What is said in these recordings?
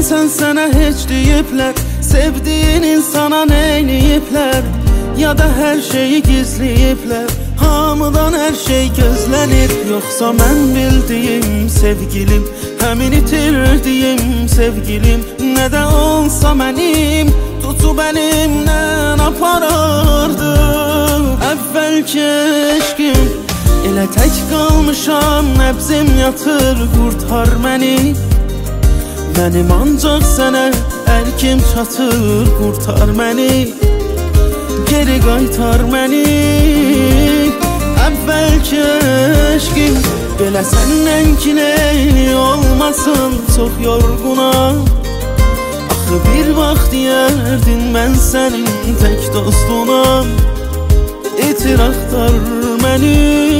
Deyəsən sənə heç deyiblər, sevdiyin insana neyləyiblər, ya da hər şeyi gizləyiblər, hamıdan hər şey gözlənir. Yoxsa mən bildiyim sevgilim, həmin itirdiyim sevgilim, nə də olsa mənim tutub əlimdən aparardı. Əvvəlki eşqim, elə tək qalmışam, nəbzim yatır, qurtar məni. Mənim ancaq sənə ərkim çatır, qurtar məni, geri qaytar məni. Əvvəlki eşqim, belə səndən kineyli olmasın, çox yorğunam. Axı bir vaxt deyərdin mən sənin tək dostunam, itir axtar məni.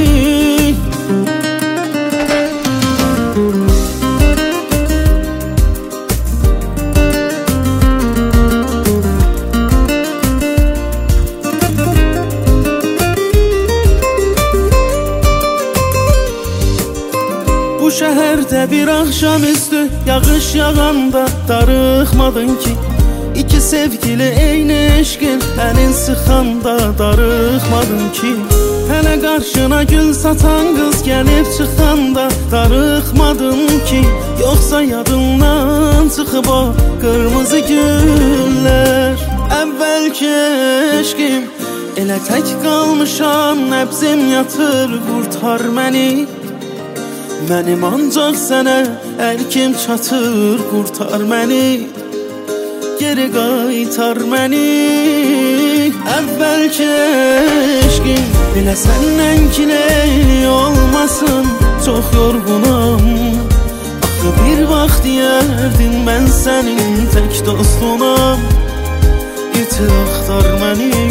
Bu şəhərdə bir axşamüstü yağış yağanda darıxmadın ki, İki sevgili eyni eşqin əlin sıxanda darıxmadın ki, hələ qarşına gül satan qız gəlib çıxanda darıxmadın ki, yoxsa yadından çıxıb o qırmızı güllər. Əvvəlki eşqim, elə tək qalmışam, nəbzim yatır, qurtar məni. Mənim ancaq sənə ərkim çatır, qurtar məni, geri qaytar məni. Əvvəlki eşqim, elə səndən kineyli olmasın, çox yorğunam. Axı bir vaxt deyərdin mən sənin tək dostunam, itir axtar məni.